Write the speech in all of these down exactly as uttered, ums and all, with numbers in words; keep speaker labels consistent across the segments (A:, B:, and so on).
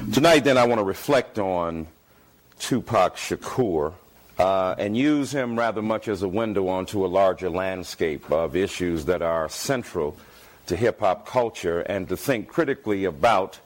A: Tonight, then, I want to reflect on Tupac Shakur uh, and use him rather much as a window onto a larger landscape of issues that are central to hip-hop culture, and to think critically about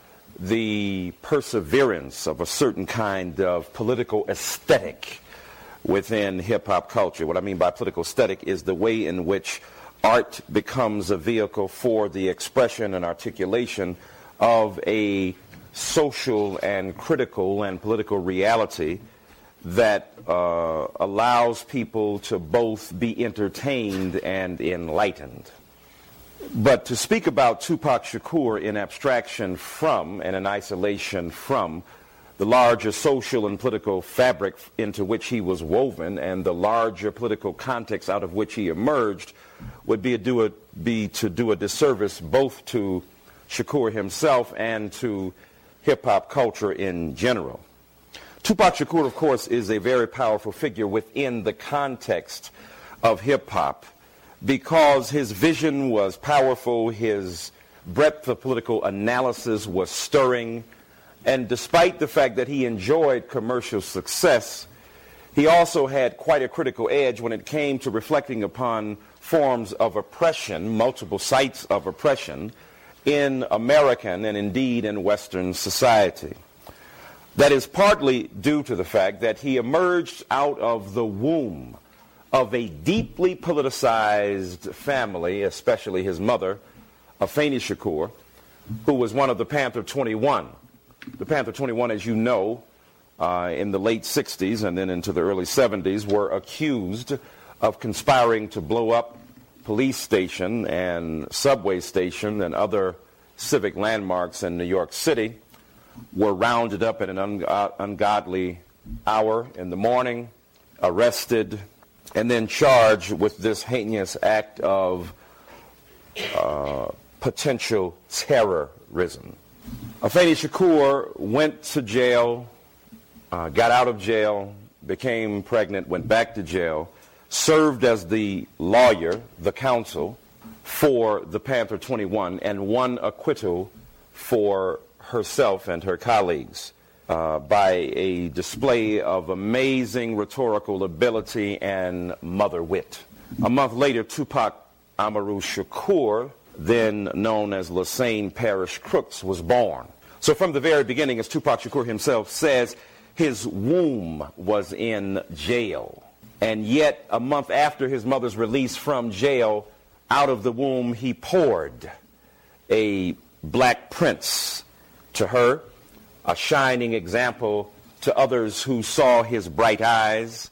A: the perseverance of a certain kind of political aesthetic within hip-hop culture. What I mean by political aesthetic is the way in which art becomes a vehicle for the expression and articulation of a social and critical and political reality that uh, allows people to both be entertained and enlightened. But to speak about Tupac Shakur in abstraction from and in isolation from the larger social and political fabric into which he was woven and the larger political context out of which he emerged would be, a do a, be to do a disservice both to Shakur himself and to hip-hop culture in general. Tupac Shakur, of course, is a very powerful figure within the context of hip-hop because his vision was powerful, his breadth of political analysis was stirring, and despite the fact that he enjoyed commercial success, he also had quite a critical edge when it came to reflecting upon forms of oppression, multiple sites of oppression, in American and indeed in Western society. That is partly due to the fact that he emerged out of the womb of a deeply politicized family, especially his mother, Afeni Shakur, who was one of the Panther twenty-one. The Panther twenty-one, as you know, uh, in the late sixties and then into the early seventies, were accused of conspiring to blow up police station and subway station and other civic landmarks in New York City, were rounded up at an un- ungodly hour in the morning, arrested, and then charged with this heinous act of uh, potential terrorism. Afeni Shakur went to jail, uh, got out of jail, became pregnant, went back to jail, served as the lawyer, the counsel, for the Panther twenty-one, and won acquittal for herself and her colleagues uh, by a display of amazing rhetorical ability and mother wit. A month later, Tupac Amaru Shakur, then known as Lassane Parish Crooks, was born. So from the very beginning, as Tupac Shakur himself says, his womb was in jail. And yet, a month after his mother's release from jail, out of the womb, he poured a black prince to her, a shining example to others who saw his bright eyes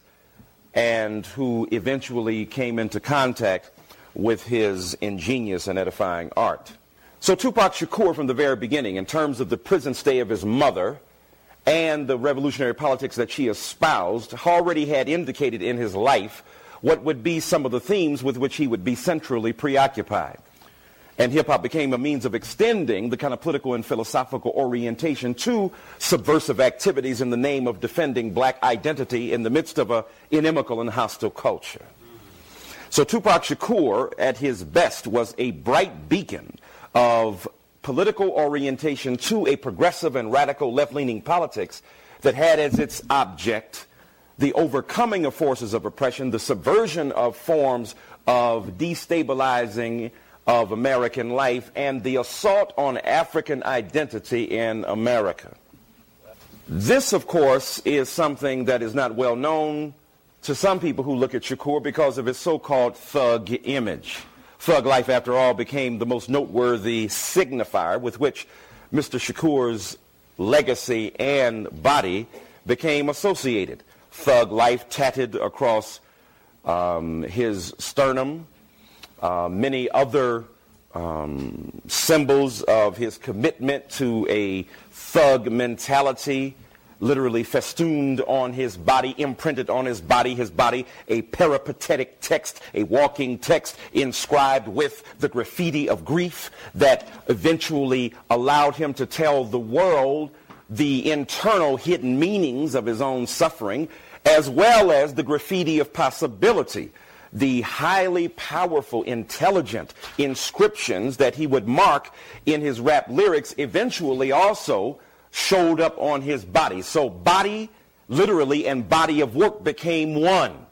A: and who eventually came into contact with his ingenious and edifying art. So Tupac Shakur, from the very beginning, in terms of the prison stay of his mother and the revolutionary politics that she espoused, already had indicated in his life what would be some of the themes with which he would be centrally preoccupied. And hip-hop became a means of extending the kind of political and philosophical orientation to subversive activities in the name of defending black identity in the midst of an inimical and hostile culture. So Tupac Shakur, at his best, was a bright beacon of political orientation to a progressive and radical left-leaning politics that had as its object the overcoming of forces of oppression, the subversion of forms of destabilizing of American life, and the assault on African identity in America. This, of course, is something that is not well known to some people who look at Shakur because of his so-called thug image. Thug life, after all, became the most noteworthy signifier with which Mister Shakur's legacy and body became associated. Thug life tatted across um, his sternum, uh, many other um, symbols of his commitment to a thug mentality, literally festooned on his body, imprinted on his body, his body, a peripatetic text, a walking text inscribed with the graffiti of grief that eventually allowed him to tell the world the internal hidden meanings of his own suffering, as well as the graffiti of possibility, the highly powerful, intelligent inscriptions that he would mark in his rap lyrics, eventually also showed up on his body. So body, literally, and body of work became one.